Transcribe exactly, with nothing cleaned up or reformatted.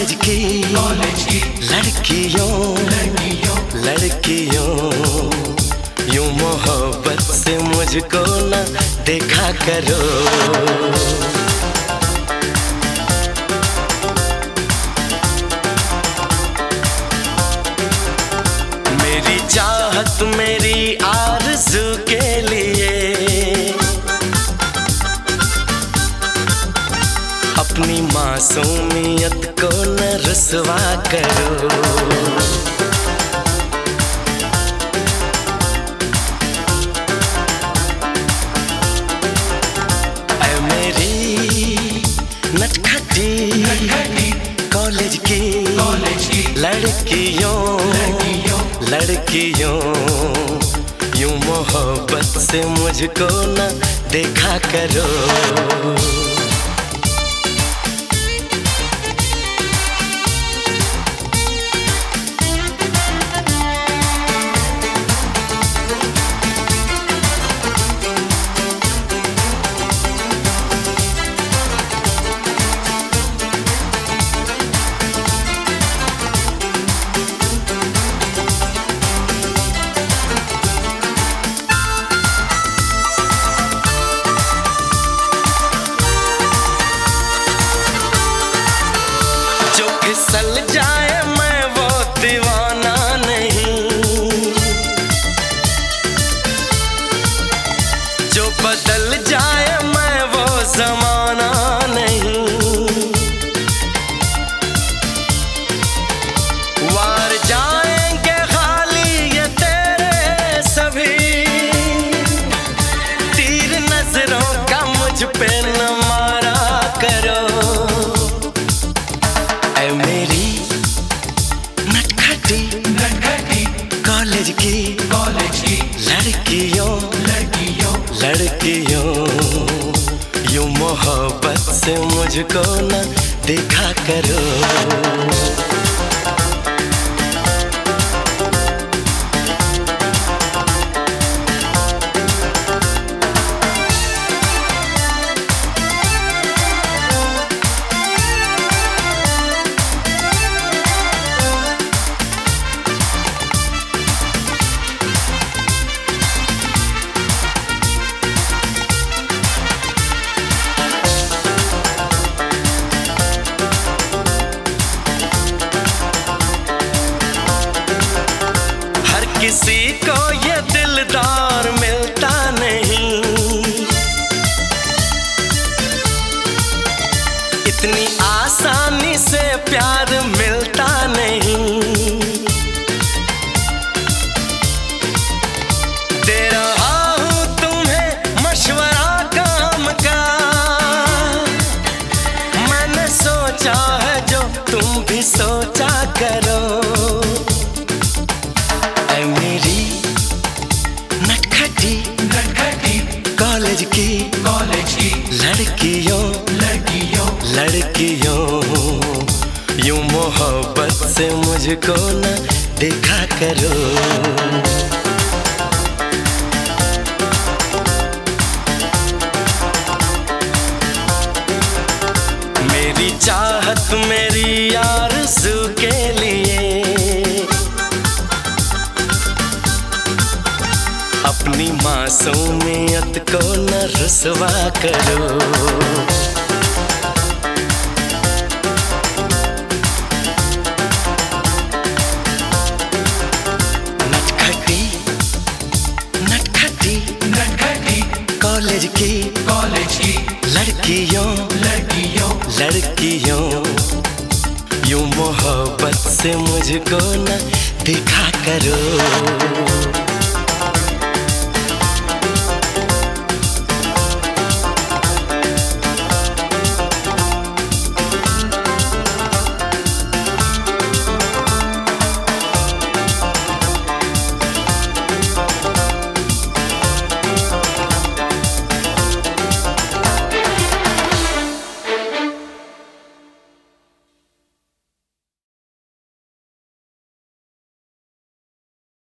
College की लड़कियों लड़कियों यूं मोहब्बत से मुझको न देखा करो। मेरी चाहत मेरी आरज़ू के लिए अपनी मासूमियत को न रुसवा करो। ऐ मेरी नटखटी कॉलेज की लड़कियों लड़कियों यूं मोहब्बत से मुझको न देखा करो। फिसल जाए मैं वो दीवाना नहीं, जो बदल जाए मैं वो जमाना नहीं। वार जाएंगे खाली ये तेरे सभी तीर नजरों का मुझ पे न मारा करो। मेरी नटखटी कॉलेज की लड़कियों लड़कियों यूं मोहब्बत से मुझको न देखा करो। किसी को ये दिलदार मिलता नहीं, इतनी आसानी से प्यार मिलता नहीं। दे रहा हूँ तुम्हें मशवरा काम का, मैंने सोचा है जो तुम भी सोचा करो। मेरी नटखटी कॉलेज की लड़कियों लड़कियों यूं मोहब्बत से मुझको न देखा करो। मेरी चाहत मेरी आरज़ू के लिए अपनी मासूमियत को न रुसवा करो। नटखटी नटखटी कॉलेज की लड़कियों लड़कियों यूं मोहब्बत से मुझको न देखा करो।